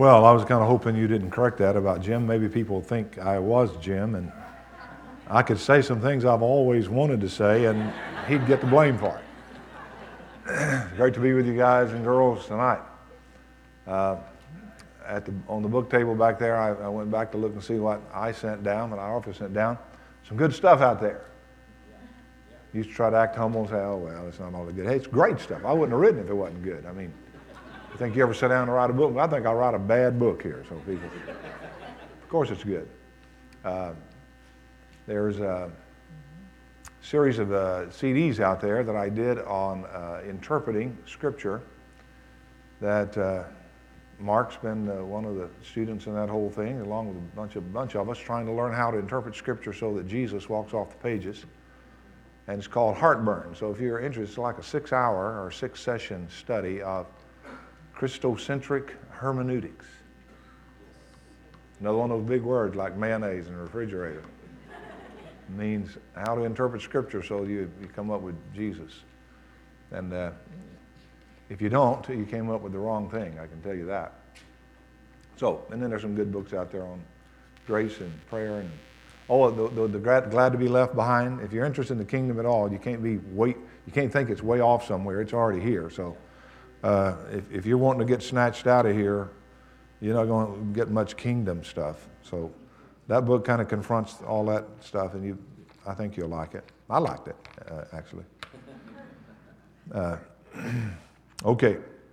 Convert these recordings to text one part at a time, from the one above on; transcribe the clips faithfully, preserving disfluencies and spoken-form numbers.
Well, I was kind of hoping you didn't correct that about Jim. Maybe people think I was Jim, and I could say some things I've always wanted to say, and he'd get the blame for it. Great to be with you guys and girls tonight. Uh, at the, on the book table back there, I, I went back to look and see what I sent down, what our office sent down. Some good stuff out there. Used to try to act humble and say, oh, well, it's not all that good. Hey, it's great stuff. I wouldn't have written it if it wasn't good. I mean, you think you ever sit down and write a book? Well, I think I'll write a bad book here. So people, of course it's good. Uh, there's a series of uh, C Ds out there that I did on uh, interpreting Scripture that uh, Mark's been uh, one of the students in that whole thing, along with a bunch of, bunch of us trying to learn how to interpret Scripture so that Jesus walks off the pages. And it's called Heartburn. So if you're interested, it's like a six-hour or six-session study of Christocentric hermeneutics. Another one of those big words like mayonnaise and refrigerator. It means how to interpret Scripture so you, you come up with Jesus. And uh, if you don't, you came up with the wrong thing, I can tell you that. So, and then there's some good books out there on grace and prayer and oh, the, the, the glad, glad to be left behind. If you're interested in the kingdom at all, you can't be wait. You can't think it's way off somewhere. It's already here. So, uh, if, if you're wanting to get snatched out of here, you're not going to get much kingdom stuff. So, that book kind of confronts all that stuff, and you, I think you'll like it. I liked it, uh, actually. Uh, okay.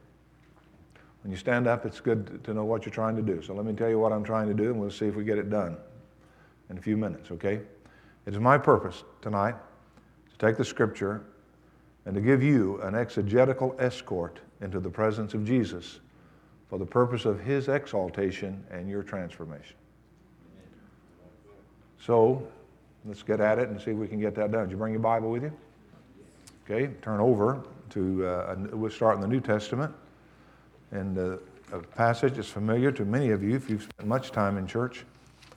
When you stand up, it's good to know what you're trying to do. So let me tell you what I'm trying to do, and we'll see if we get it done in a few minutes, okay? It is my purpose tonight to take the Scripture and to give you an exegetical escort into the presence of Jesus for the purpose of His exaltation and your transformation. So, let's get at it and see if we can get that done. Did you bring your Bible with you? Okay, turn over to, uh, we'll start in the New Testament. And uh, a passage that's familiar to many of you if you've spent much time in church.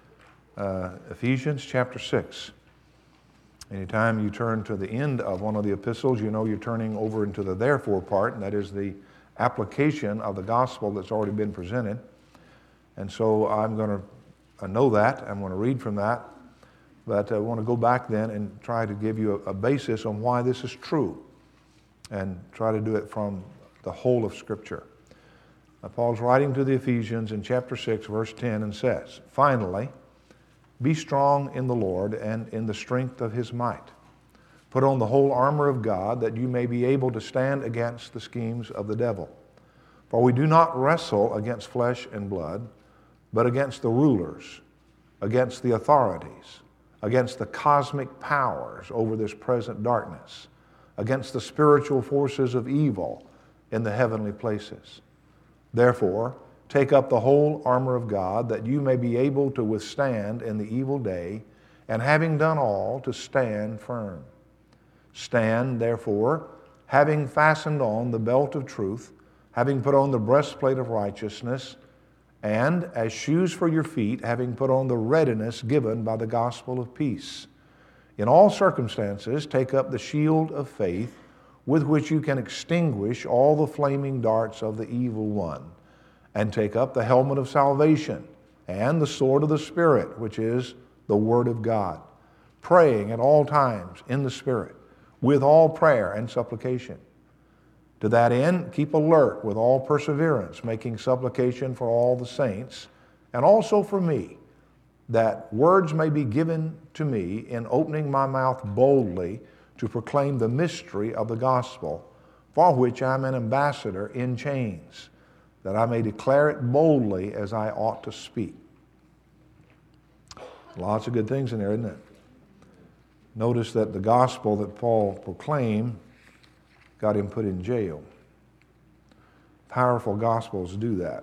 Uh, Ephesians chapter six. Anytime you turn to the end of one of the epistles, you know you're turning over into the therefore part, and that is the application of the gospel that's already been presented. And so I'm going to I know that. I'm going to read from that. But I want to go back then and try to give you a, a basis on why this is true and try to do it from the whole of Scripture. Now, Paul's writing to the Ephesians in chapter six, verse ten, and says, finally, be strong in the Lord and in the strength of His might. Put on the whole armor of God that you may be able to stand against the schemes of the devil. For we do not wrestle against flesh and blood, but against the rulers, against the authorities, against the cosmic powers over this present darkness, against the spiritual forces of evil in the heavenly places. Therefore, take up the whole armor of God, that you may be able to withstand in the evil day, and having done all, to stand firm. Stand, therefore, having fastened on the belt of truth, having put on the breastplate of righteousness, and as shoes for your feet, having put on the readiness given by the gospel of peace. In all circumstances, take up the shield of faith, with which you can extinguish all the flaming darts of the evil one. And take up the helmet of salvation and the sword of the Spirit, which is the Word of God, praying at all times in the Spirit, with all prayer and supplication. To that end, keep alert with all perseverance, making supplication for all the saints, and also for me, that words may be given to me in opening my mouth boldly to proclaim the mystery of the gospel, for which I am an ambassador in chains, that I may declare it boldly as I ought to speak. Lots of good things in there, isn't it? Notice that the gospel that Paul proclaimed got him put in jail. Powerful gospels do that.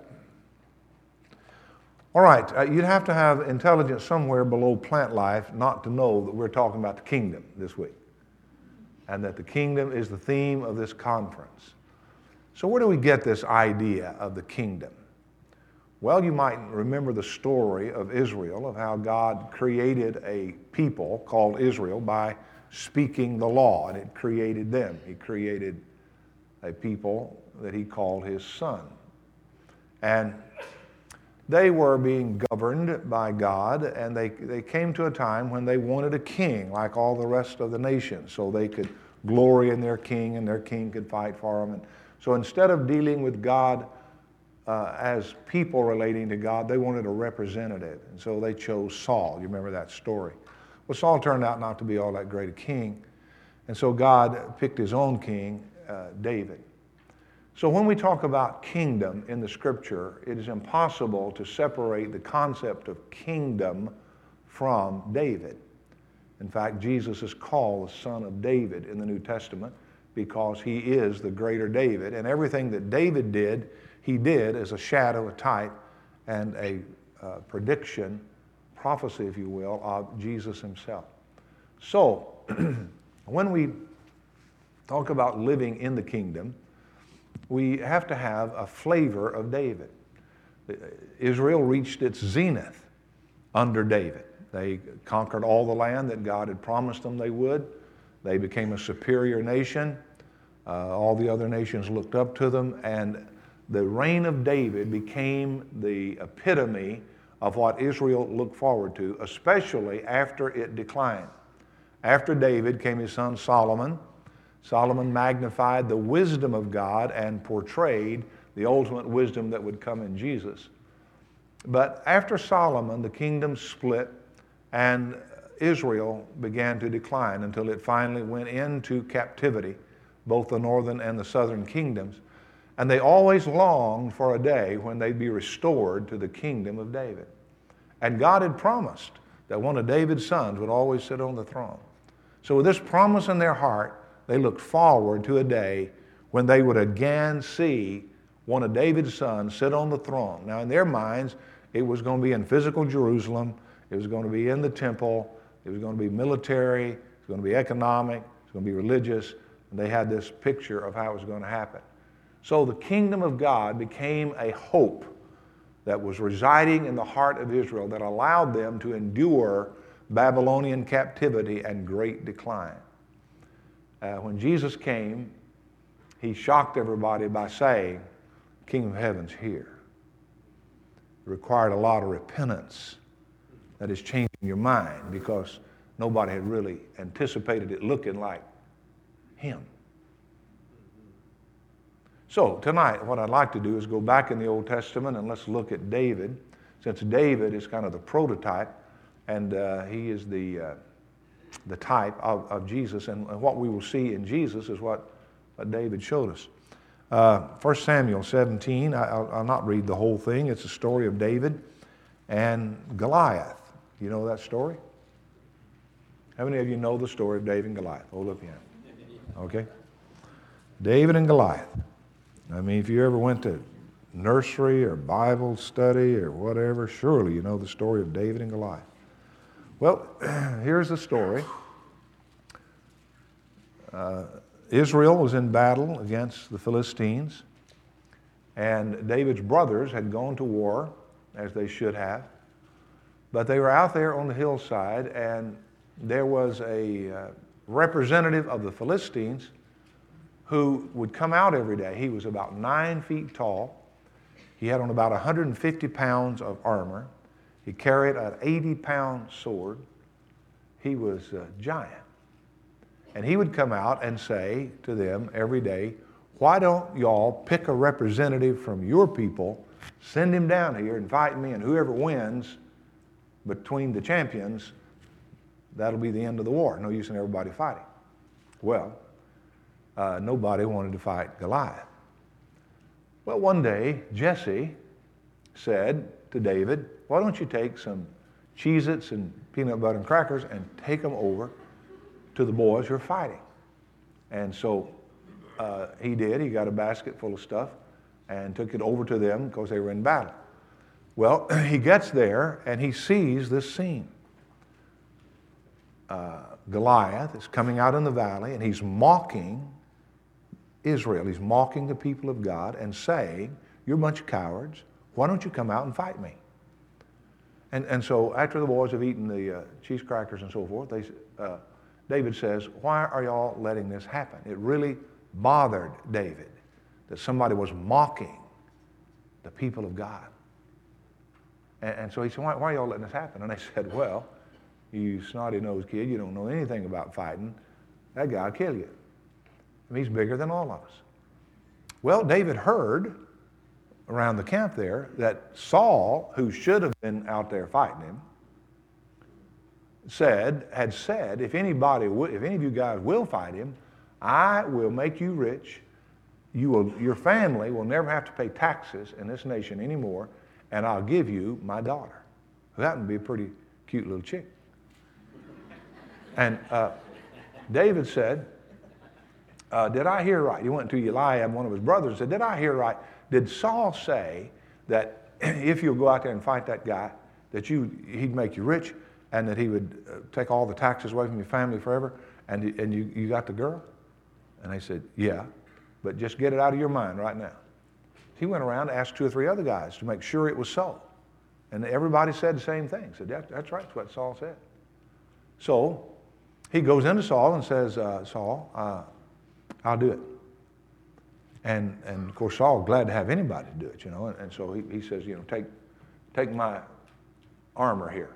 All right, uh, you'd have to have intelligence somewhere below plant life not to know that we're talking about the kingdom this week, and that the kingdom is the theme of this conference. So where do we get this idea of the kingdom? Well, you might remember the story of Israel, of how God created a people called Israel by speaking the law, and it created them. He created a people that He called His Son. And they were being governed by God, and they, they came to a time when they wanted a king like all the rest of the nations, so they could glory in their king and their king could fight for them. And so instead of dealing with God uh, as people relating to God, they wanted a representative, and so they chose Saul. You remember that story. Well, Saul turned out not to be all that great a king, and so God picked his own king, uh, David. So when we talk about kingdom in the Scripture, it is impossible to separate the concept of kingdom from David. In fact, Jesus is called the Son of David in the New Testament because he is the greater David. And everything that David did, he did as a shadow, a type, and a uh, prediction, prophecy, if you will, of Jesus himself. So when we talk about living in the kingdom, we have to have a flavor of David. Israel reached its zenith under David. They conquered all the land that God had promised them they would. They became a superior nation. Uh, all the other nations looked up to them, and the reign of David became the epitome of what Israel looked forward to, especially after it declined. After David came his son Solomon. Solomon magnified the wisdom of God and portrayed the ultimate wisdom that would come in Jesus. But after Solomon, the kingdom split and Israel began to decline until it finally went into captivity, both the northern and the southern kingdoms. And they always longed for a day when they'd be restored to the kingdom of David. And God had promised that one of David's sons would always sit on the throne. So with this promise in their heart, they looked forward to a day when they would again see one of David's sons sit on the throne. Now, in their minds, it was going to be in physical Jerusalem. It was going to be in the temple. It was going to be military. It was going to be economic. It was going to be religious. And they had this picture of how it was going to happen. So the kingdom of God became a hope that was residing in the heart of Israel that allowed them to endure Babylonian captivity and great decline. Uh, when Jesus came, he shocked everybody by saying, Kingdom of Heaven's here. It required a lot of repentance. That is changing your mind because nobody had really anticipated it looking like him. So tonight, what I'd like to do is go back in the Old Testament and let's look at David, since David is kind of the prototype and uh, he is the uh, the type of, of Jesus, and what we will see in Jesus is what, what David showed us. Uh, First Samuel seventeen, I, I'll, I'll not read the whole thing. It's a story of David and Goliath. You know that story? How many of you know the story of David and Goliath? Hold up your hand. Okay. David and Goliath. I mean, if you ever went to nursery or Bible study or whatever, surely you know the story of David and Goliath. Well, here's the story. Uh, Israel was in battle against the Philistines, and David's brothers had gone to war, as they should have, but they were out there on the hillside, and there was a uh, representative of the Philistines who would come out every day. He was about nine feet tall. He had on about one hundred fifty pounds of armor. He carried an eighty pound sword. He was a giant. And he would come out and say to them every day, why don't y'all pick a representative from your people, send him down here and fight me, and whoever wins between the champions, that'll be the end of the war. No use in everybody fighting. Well, uh, nobody wanted to fight Goliath. Well, one day, Jesse said to David, why don't you take some Cheez-Its and peanut butter and crackers and take them over to the boys you're fighting? And so uh, he did. He got a basket full of stuff and took it over to them because they were in battle. Well, he gets there and he sees this scene. Uh, Goliath is coming out in the valley and he's mocking Israel. He's mocking the people of God and saying, you're a bunch of cowards. Why don't you come out and fight me? And, and so after the boys have eaten the uh, cheese crackers and so forth, they, uh, David says, why are y'all letting this happen? It really bothered David that somebody was mocking the people of God. And, and so he said, why, why are y'all letting this happen? And they said, well, you snotty-nosed kid, you don't know anything about fighting. That guy will kill you. I mean, he's bigger than all of us. Well, David heard around the camp there that Saul, who should have been out there fighting him, said, had said, if anybody, if any of you guys will fight him, I will make you rich. You will, your family will never have to pay taxes in this nation anymore, and I'll give you my daughter. That would be a pretty cute little chick. And uh, David said, uh, did I hear right? He went to Eliab, one of his brothers, and said, did I hear right? Did Saul say that if you'll go out there and fight that guy, that you he'd make you rich, and that he would uh, take all the taxes away from your family forever, and, and you, you got the girl? And they said, yeah, but just get it out of your mind right now. He went around and asked two or three other guys to make sure it was so. And everybody said the same thing. Said, that, that's right, that's what Saul said. So he goes into Saul and says, uh, Saul, uh, I'll do it. And, and of course, Saul glad to have anybody to do it, you know. And, and so he, he says, you know, take, take my armor here.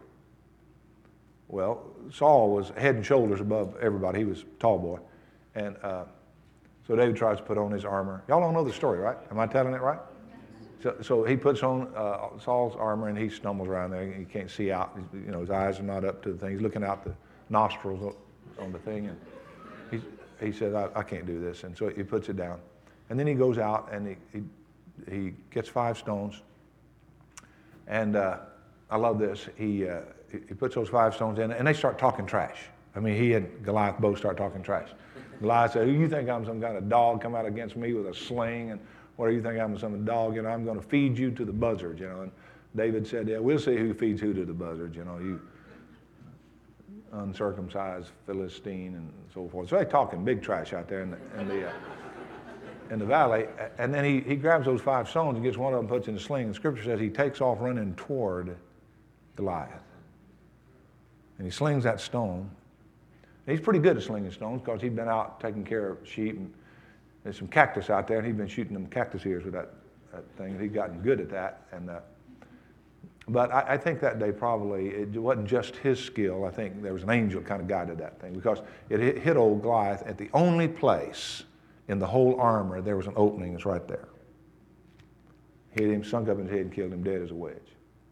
Well, Saul was head and shoulders above everybody. He was a tall boy. And uh, so David tries to put on his armor. Y'all don't know the story, right? Am I telling it right? So, so he puts on uh, Saul's armor, and he stumbles around there. He can't see out. He's, you know, his eyes are not up to the thing. He's looking out the nostrils on the thing. And he, he says, I, I can't do this. And so he puts it down. And then he goes out, and he, he, he gets five stones. And uh, I love this. He, uh, he puts those five stones in, and they start talking trash. I mean, he and Goliath both start talking trash. Goliath said, you think I'm some kind of dog come out against me with a sling? And what do you think I'm some dog? You know, I'm going to feed you to the buzzards, you know. And David said, yeah, we'll see who feeds who to the buzzards, you know, you uncircumcised Philistine and so forth. So they're talking big trash out there in the, in the, uh, in the valley. And then he, he grabs those five stones and gets one of them, puts in the sling. And Scripture says he takes off running toward Goliath. And he slings that stone. And he's pretty good at slinging stones because he'd been out taking care of sheep. And there's some cactus out there, and he'd been shooting them cactus ears with that, that thing. And he'd gotten good at that. And uh, But I, I think that day probably, it wasn't just his skill. I think there was an angel kind of guided that thing because it hit, hit old Goliath at the only place in the whole armor there was an opening. It's right there. Hit him, sunk up in his head, and killed him dead as a wedge.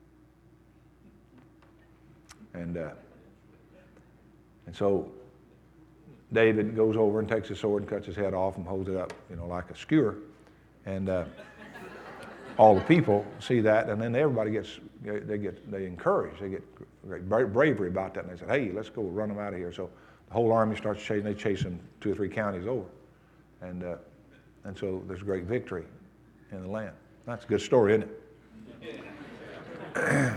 And uh, and so David goes over and takes his sword and cuts his head off and holds it up, you know, like a skewer. And uh, all the people see that, and then everybody gets they get they encouraged. They get great bravery about that, and they said, "Hey, let's go run them out of here." So the whole army starts chasing. They chase them two or three counties over, and uh, and so there's great victory in the land. That's a good story, isn't it?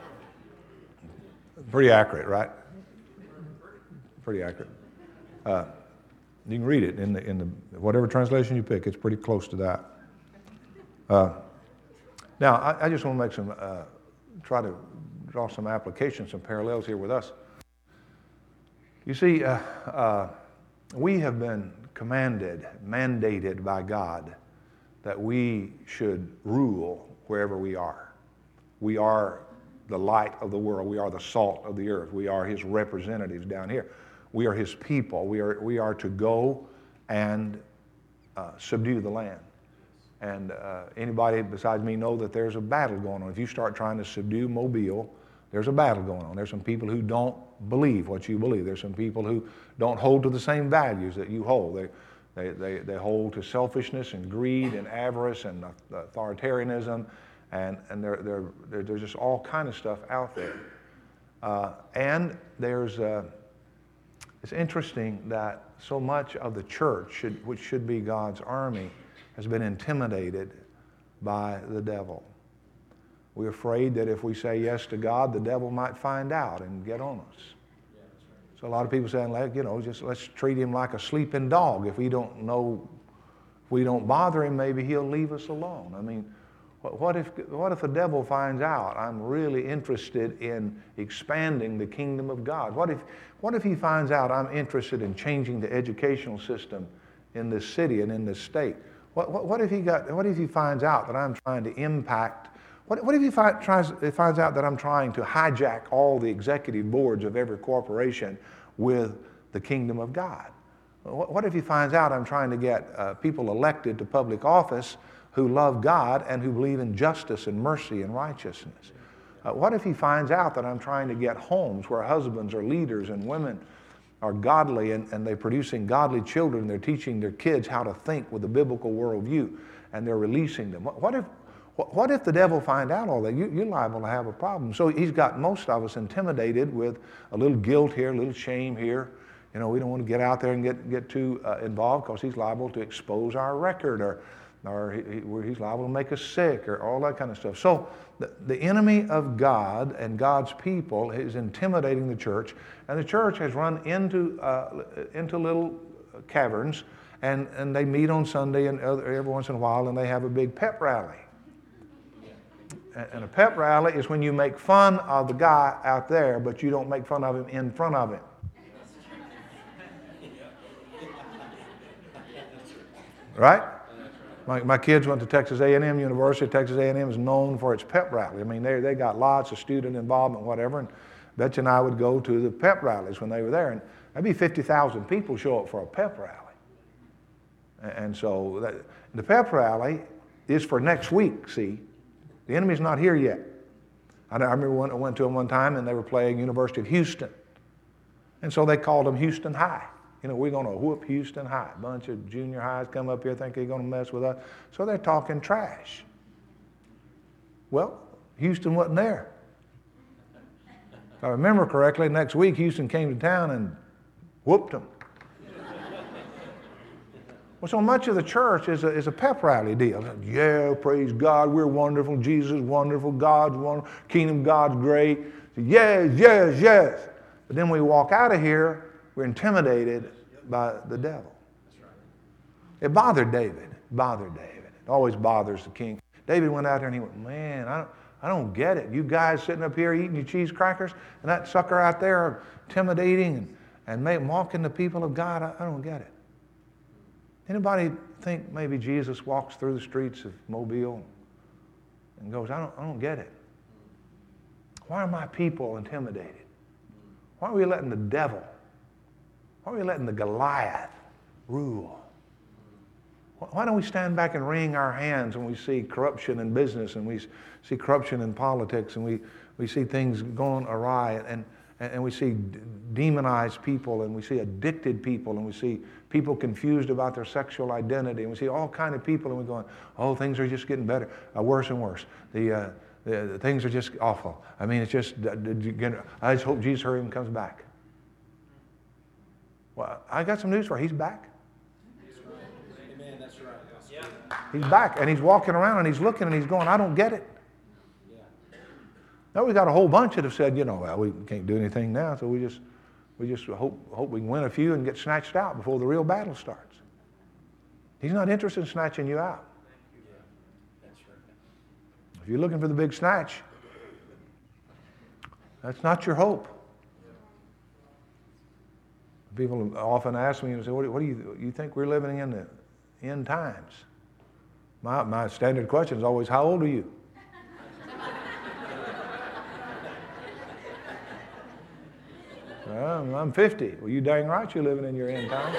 Pretty accurate, right? Pretty accurate. Uh, you can read it in the in the whatever translation you pick. It's pretty close to that. Uh, now, I, I just want to make some, uh, try to draw some applications, some parallels here with us. You see, uh, uh, we have been commanded, mandated by God that we should rule wherever we are. We are the light of the world. We are the salt of the earth. We are His representatives down here. We are His people. We are, we are to go and uh, subdue the land. And uh, anybody besides me know that there's a battle going on. If you start trying to subdue Mobile, there's a battle going on. There's some people who don't believe what you believe. There's some people who don't hold to the same values that you hold. They, they, they, they hold to selfishness and greed and avarice and authoritarianism, and, and there, there, there, there's just all kind of stuff out there. Uh, and there's, uh, it's interesting that so much of the church, should, which should be God's army, has been intimidated by the devil. We're afraid that if we say yes to God, the devil might find out and get on us. Yeah, that's right. So a lot of people saying, like, you know, just let's treat him like a sleeping dog. If we don't know, if we don't bother him, maybe he'll leave us alone. I mean, what, what if what if the devil finds out I'm really interested in expanding the kingdom of God? What if what if he finds out I'm interested in changing the educational system in this city and in this state? What, what, what if he got? What if he finds out that I'm trying to impact? What, what if he fi- tries, he finds out that I'm trying to hijack all the executive boards of every corporation with the kingdom of God? What, what if he finds out I'm trying to get uh, people elected to public office who love God and who believe in justice and mercy and righteousness? Uh, what if he finds out that I'm trying to get homes where husbands are leaders and women are godly and, and they're producing godly children, they're teaching their kids how to think with a biblical worldview, and they're releasing them? What, what if what if the devil find out all that? You, you're liable to have a problem. So he's got most of us intimidated with a little guilt here, a little shame here. You know, we don't want to get out there and get, get too uh, involved because he's liable to expose our record, or or he, he, he's liable to make us sick, or all that kind of stuff. So the, the enemy of God and God's people is intimidating the church, and the church has run into uh, into little caverns, and, and they meet on Sunday and other, every once in a while, and they have a big pep rally. And a pep rally is when you make fun of the guy out there, but you don't make fun of him in front of him. Right? My, my kids went to Texas A and M University. Texas A and M is known for its pep rally. I mean, they they got lots of student involvement, whatever. And Betcha and I would go to the pep rallies when they were there, and there'd be fifty thousand people show up for a pep rally. And so that, the pep rally is for next week. See, the enemy's not here yet. I, I remember when I went to them one time, and they were playing University of Houston, and so they called them Houston High. You know, we're going to whoop Houston High. A bunch of junior highs come up here, think they're going to mess with us. So they're talking trash. Well, Houston wasn't there. If I remember correctly, next week Houston came to town and whooped them. Well, so much of the church is a, is a pep rally deal. Yeah, praise God, we're wonderful, Jesus is wonderful, God's wonderful, kingdom of God's great. Yes, yes, yes. But then we walk out of here, we're intimidated by the devil. It bothered David. It bothered David. It always bothers the king. David went out there and he went, man, I don't, I don't get it. You guys sitting up here eating your cheese crackers, and that sucker out there intimidating and, and make, mocking the people of God. I, I don't get it. Anybody think maybe Jesus walks through the streets of Mobile and goes, I don't, I don't get it. Why are my people intimidated? Why are we letting the devil, why are we letting the Goliath rule? Why don't we stand back and wring our hands when we see corruption in business, and we see corruption in politics, and we, we see things going awry, and, and we see demonized people, and we see addicted people, and we see people confused about their sexual identity, and we see all kind of people, and we're going, oh, things are just getting better, uh, worse and worse. The, uh, the, the things are just awful. I mean, it's just, I just hope Jesus hurry and comes back. Well, I got some news for you. He's back. Amen. That's right. Yeah. He's back, and he's walking around, and he's looking, and he's going, I don't get it. Yeah. Now we got a whole bunch that have said, you know, well, we can't do anything now, so we just we just hope hope we can win a few and get snatched out before the real battle starts. He's not interested in snatching you out. Yeah. That's right. If you're looking for the big snatch, that's not your hope. People often ask me and say, what do you, you think we're living in the end times? My, my standard question is always, how old are you? Well, I'm fifty. Well, you dang right you're living in your end time.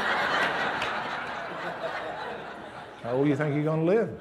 How old do you think you're going to live?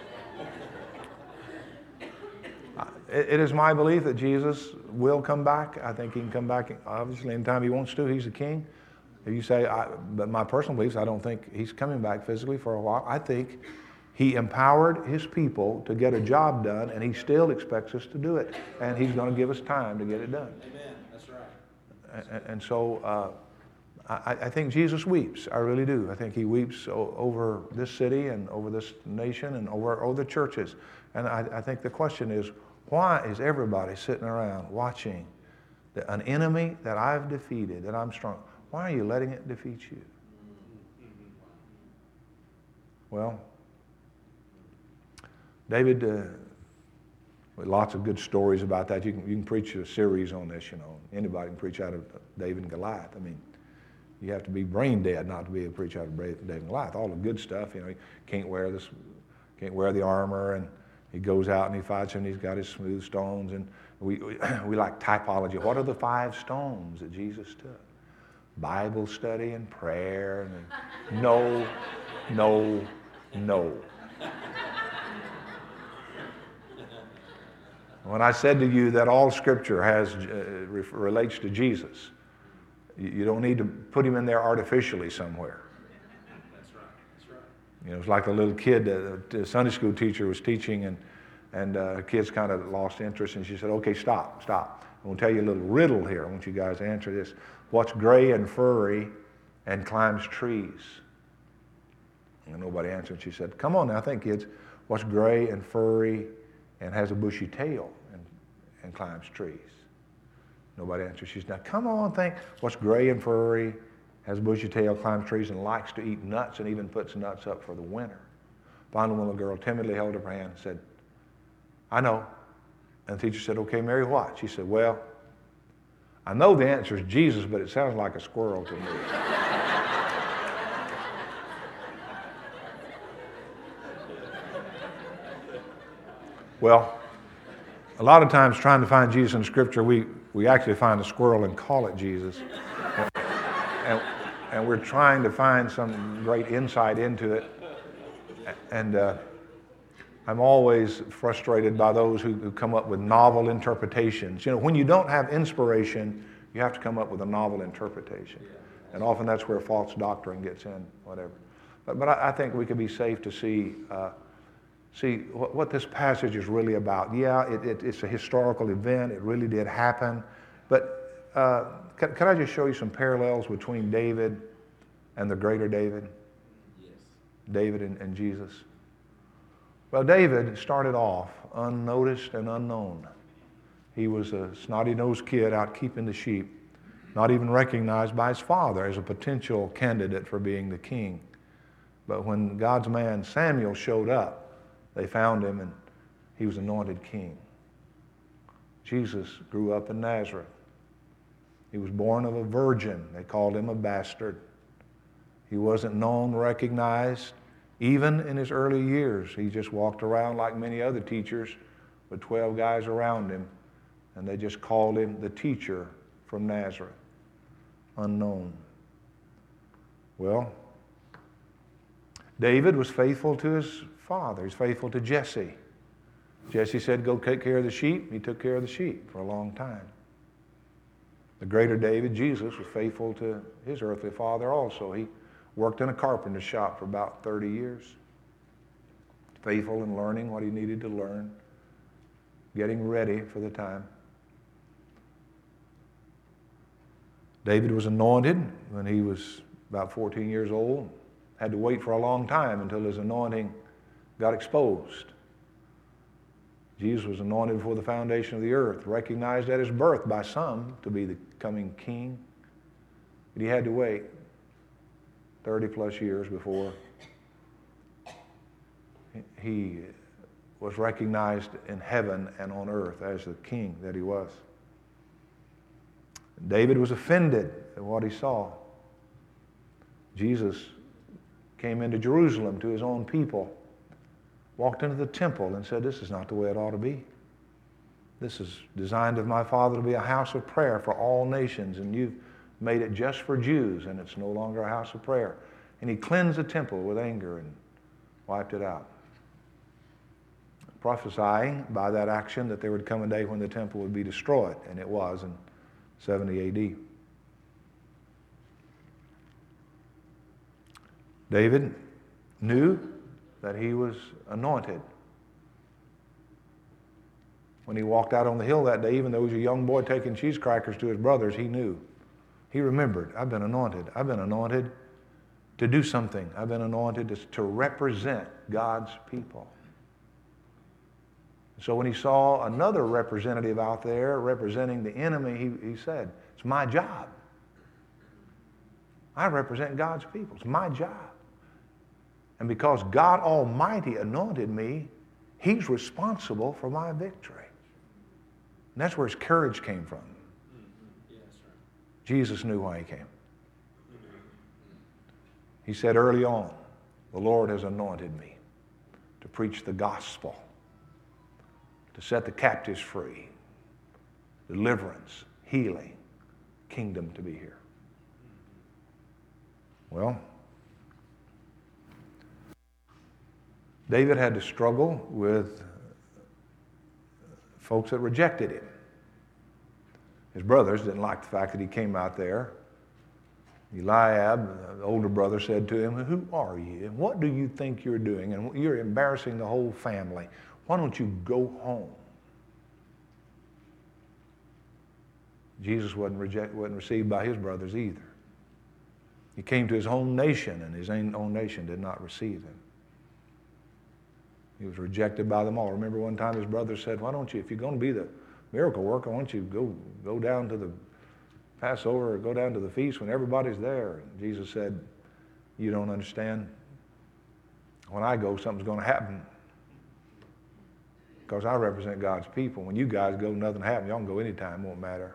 It, it is my belief that Jesus will come back. I think he can come back, obviously, anytime he wants to. He's the king. If you say, I, but my personal beliefs, I don't think he's coming back physically for a while. I think he empowered his people to get a job done, and he still expects us to do it. And he's going to give us time to get it done. Amen. That's right. And, and so uh, I, I think Jesus weeps. I really do. I think he weeps o- over this city and over this nation and over, over the churches. And I, I think the question is, why is everybody sitting around watching the, an enemy that I've defeated, that I'm strong? Why are you letting it defeat you? Well, David, uh, with lots of good stories about that. You can, you can preach a series on this, you know. Anybody can preach out of David and Goliath. I mean, you have to be brain dead not to be able to preach out of David and Goliath. All the good stuff, you know, you can't wear this, can't wear the armor, and He goes out and he fights and he's got his smooth stones. And we, we, we like typology. What are the five stones that Jesus took? Bible study and prayer. And no, no, no. When I said to you that all Scripture has uh, re- relates to Jesus, you, you don't need to put him in there artificially somewhere. That's right. That's right. You know, it's like a little kid, uh, the Sunday school teacher was teaching, and and uh, kids kind of lost interest, and she said, "Okay, stop, stop. I'm going to tell you a little riddle here. I want you guys to answer this. What's gray and furry and climbs trees?" And nobody answered. She said, "Come on now, think, kids. What's gray and furry and has a bushy tail and, and climbs trees?" Nobody answered. She said, "Now come on, think. What's gray and furry, has a bushy tail, climbs trees, and likes to eat nuts and even puts nuts up for the winter?" Finally, one little girl timidly held up her hand and said, "I know." And the teacher said, "Okay, Mary, what?" She said, "Well, I know the answer is Jesus, but it sounds like a squirrel to me." Well, a lot of times trying to find Jesus in Scripture, we, we actually find a squirrel and call it Jesus. and, and we're trying to find some great insight into it. And uh, I'm always frustrated by those who, who come up with novel interpretations. You know, when you don't have inspiration, you have to come up with a novel interpretation. And often that's where false doctrine gets in, whatever. But, but I, I think we can be safe to see uh, See, what, what this passage is really about. Yeah, it, it, it's a historical event. It really did happen. But uh, can, can I just show you some parallels between David and the greater David? Yes. David and, and Jesus. Well, David started off unnoticed and unknown. He was a snotty-nosed kid out keeping the sheep, not even recognized by his father as a potential candidate for being the king. But when God's man Samuel showed up, they found him, and he was anointed king. Jesus grew up in Nazareth. He was born of a virgin. They called him a bastard. He wasn't known, recognized, even in his early years. He just walked around like many other teachers with twelve guys around him, and they just called him the teacher from Nazareth. Unknown. Well, David was faithful to his father. He's faithful to Jesse. Jesse said, "Go take care of the sheep." He took care of the sheep for a long time. The greater David, Jesus, was faithful to his earthly father also. He worked in a carpenter's shop for about thirty years. Faithful in learning what he needed to learn, getting ready for the time. David was anointed when he was about fourteen years old. Had to wait for a long time until his anointing got exposed. Jesus was anointed before the foundation of the earth, recognized at his birth by some to be the coming king. But he had to wait thirty plus years before he was recognized in heaven and on earth as the king that he was. David was offended at what he saw. Jesus came into Jerusalem to his own people, walked into the temple and said, "This is not the way it ought to be. This is designed of my Father to be a house of prayer for all nations, and you've made it just for Jews, and it's no longer a house of prayer." And he cleansed the temple with anger and wiped it out, prophesying by that action that there would come a day when the temple would be destroyed, and it was in seventy A D. David knew that he was anointed. When he walked out on the hill that day, even though he was a young boy taking cheese crackers to his brothers, he knew. He remembered, I've been anointed. I've been anointed to do something. I've been anointed to, to represent God's people. So when he saw another representative out there representing the enemy, he, he said, "It's my job. I represent God's people. It's my job. And because God Almighty anointed me, he's responsible for my victory." And that's where his courage came from. Yeah, that's right. Jesus knew why he came. He said early on, "The Lord has anointed me to preach the gospel to set the captives free, deliverance, healing, kingdom to be here. Well, David had to struggle with folks that rejected him. His brothers didn't like the fact that he came out there. Eliab, the older brother, said to him, "Who are you? And what do you think you're doing? And you're embarrassing the whole family. Why don't you go home?" Jesus wasn't, reject, wasn't received by his brothers either. He came to his own nation, and his own nation did not receive him. He was rejected by them all. Remember one time his brother said, "Why don't you, if you're going to be the miracle worker, why don't you go, go down to the Passover or go down to the feast when everybody's there?" And Jesus said, "You don't understand. When I go, something's going to happen. Because I represent God's people. When you guys go, nothing happens. Y'all can go anytime, won't matter."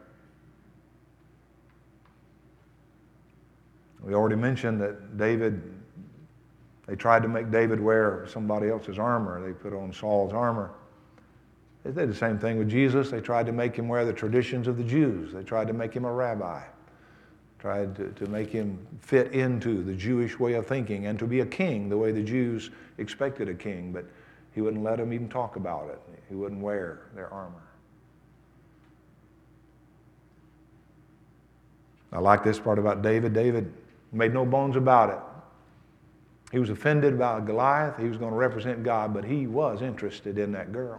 We already mentioned that David, they tried to make David wear somebody else's armor. They put on Saul's armor. They did the same thing with Jesus. They tried to make him wear the traditions of the Jews. They tried to make him a rabbi. Tried to, to make him fit into the Jewish way of thinking and to be a king the way the Jews expected a king. But he wouldn't let them even talk about it. He wouldn't wear their armor. I like this part about David. David made no bones about it. He was offended by Goliath. He was going to represent God, but he was interested in that girl.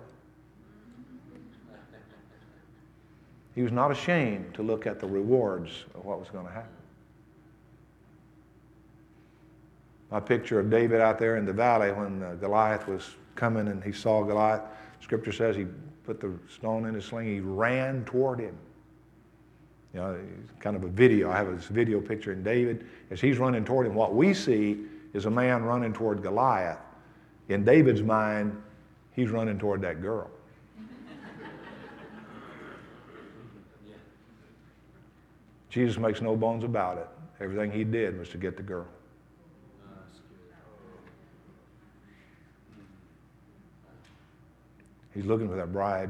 He was not ashamed to look at the rewards of what was going to happen. My picture of David out there in the valley when uh, Goliath was coming and he saw Goliath, Scripture says he put the stone in his sling, he ran toward him. You know, kind of a video. I have this video picture in David as he's running toward him. What we see is a man running toward Goliath. In David's mind, he's running toward that girl. Jesus makes no bones about it. Everything he did was to get the girl. He's looking for that bride,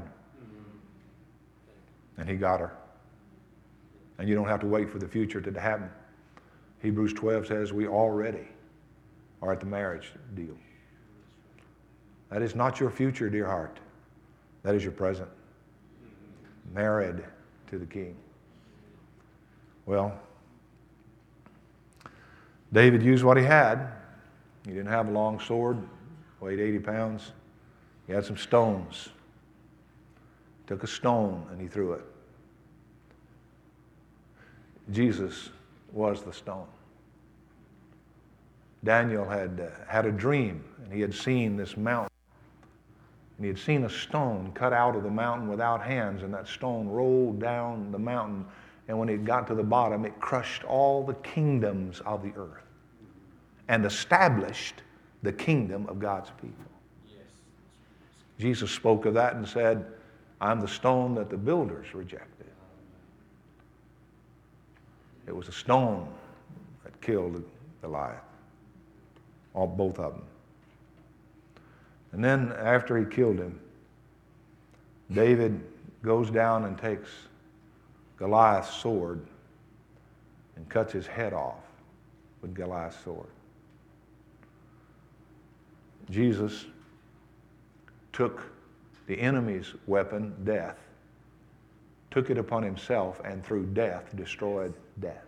and he got her. And you don't have to wait for the future to happen. Hebrews twelve says we already are at the marriage deal. That is not your future, dear heart. That is your present. Married to the King. Well, David used what he had. He didn't have a long sword, weighed eighty pounds. He had some stones. Took a stone and he threw it. Jesus was the stone. Daniel had uh, had a dream, and he had seen this mountain. And he had seen a stone cut out of the mountain without hands, and that stone rolled down the mountain. And when it got to the bottom, it crushed all the kingdoms of the earth and established the kingdom of God's people. Yes. Jesus spoke of that and said, "I'm the stone that the builders rejected." It was a stone that killed Goliath, all both of them. And then after he killed him, David goes down and takes Goliath's sword and cuts his head off with Goliath's sword. Jesus took the enemy's weapon, death, took it upon himself, and through death destroyed death.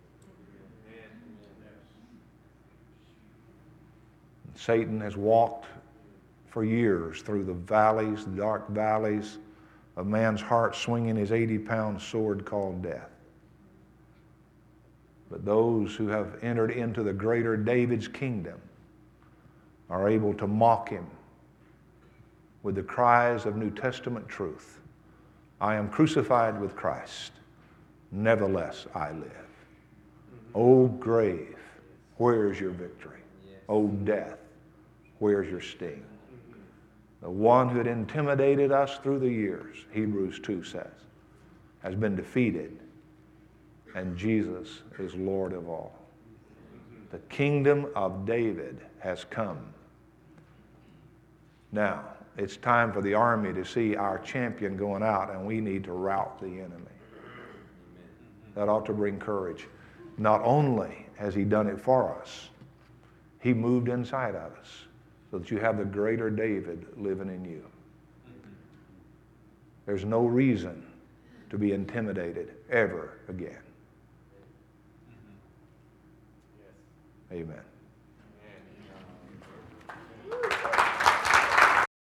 Satan has walked for years through the valleys, the dark valleys of man's heart, swinging his eighty-pound sword called death. But those who have entered into the greater David's kingdom are able to mock him with the cries of New Testament truth. "I am crucified with Christ, nevertheless I live. O grave, where is your victory? O death, where's your sting?" The one who had intimidated us through the years, Hebrews two says, has been defeated, and Jesus is Lord of all. The kingdom of David has come. Now, It's time for the army to see our champion going out, and we need to rout the enemy. That ought to bring courage. Not only has he done it for us, he moved inside of us so that you have the greater David living in you. There's no reason to be intimidated ever again. Amen.